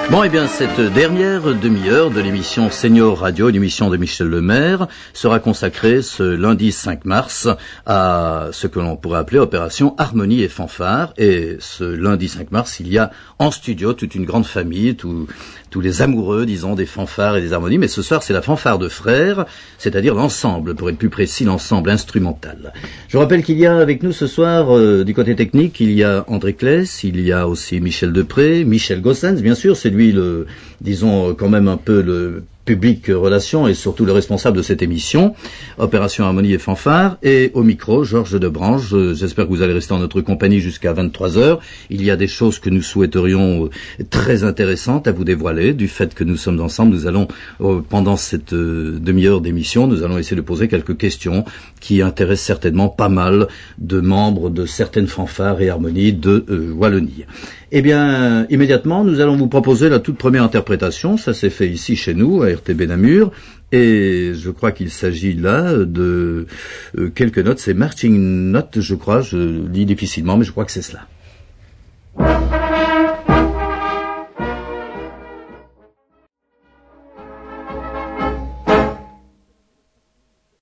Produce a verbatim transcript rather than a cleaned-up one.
Bon, eh bien, cette dernière demi-heure de l'émission Senior Radio, l'émission de Michel Lemaire, sera consacrée ce lundi cinq mars à ce que l'on pourrait appeler Opération Harmonie et Fanfare. Et ce lundi cinq mars, il y a en studio toute une grande famille, tout, tous les amoureux, disons, des fanfares et des harmonies. Mais ce soir, c'est la fanfare de frères, c'est-à-dire l'ensemble, pour être plus précis, l'ensemble instrumental. Je rappelle qu'il y a avec nous ce soir, euh, du côté technique, il y a André Claes, il y a aussi Michel Depré, Michel Gossens, bien sûr, c'est lui le, disons, quand même un peu le public relations et surtout le responsable de cette émission, Opération Harmonie et Fanfare, et au micro, Georges Debranche. J'espère que vous allez rester en notre compagnie jusqu'à vingt-trois heures. Il y a des choses que nous souhaiterions très intéressantes à vous dévoiler. Du fait que nous sommes ensemble, nous allons, pendant cette demi-heure d'émission, nous allons essayer de poser quelques questions qui intéressent certainement pas mal de membres de certaines fanfares et harmonies de euh, Wallonie. Eh bien, immédiatement, nous allons vous proposer la toute première interprétation. Ça s'est fait ici chez nous, à R T B Namur. Et je crois qu'il s'agit là de euh, quelques notes. C'est marching notes, je crois. Je lis difficilement, mais je crois que c'est cela.